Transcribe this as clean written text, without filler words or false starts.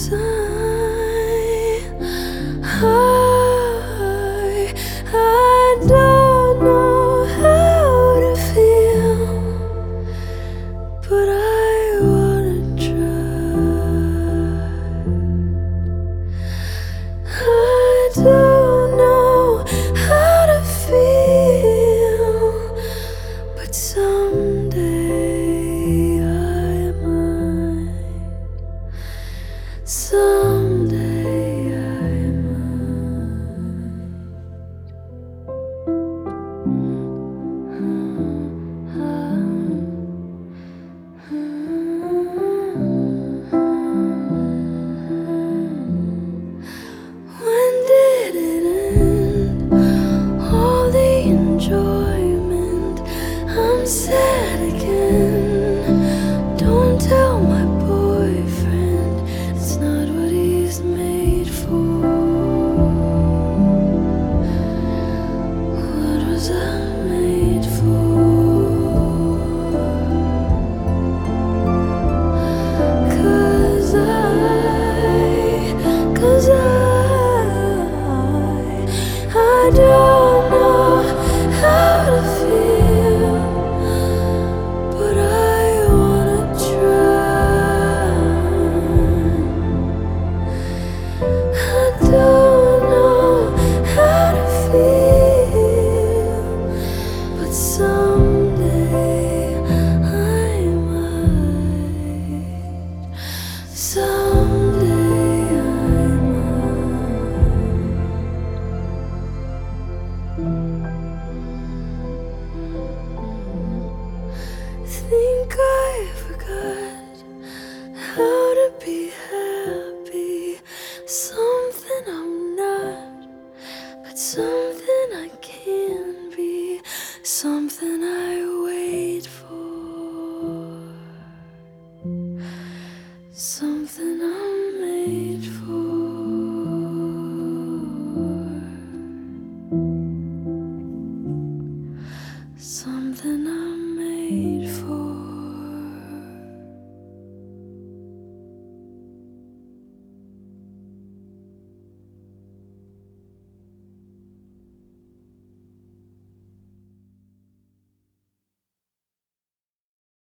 'Cause I don't know how to feel, but I wanna try. I don't know how to feel, but someday I might. Someday I When did it end? All the enjoyment. I'm sad again. Don't tell my boyfriend, it's not what he's made for. What was I made for? 'Cause I don't know how to feel, but I wanna try. I don't know how to feel, but someday I might. Someday I might. Think I forgot how to be happy. Something I'm not, but something I can be. Something I wait for.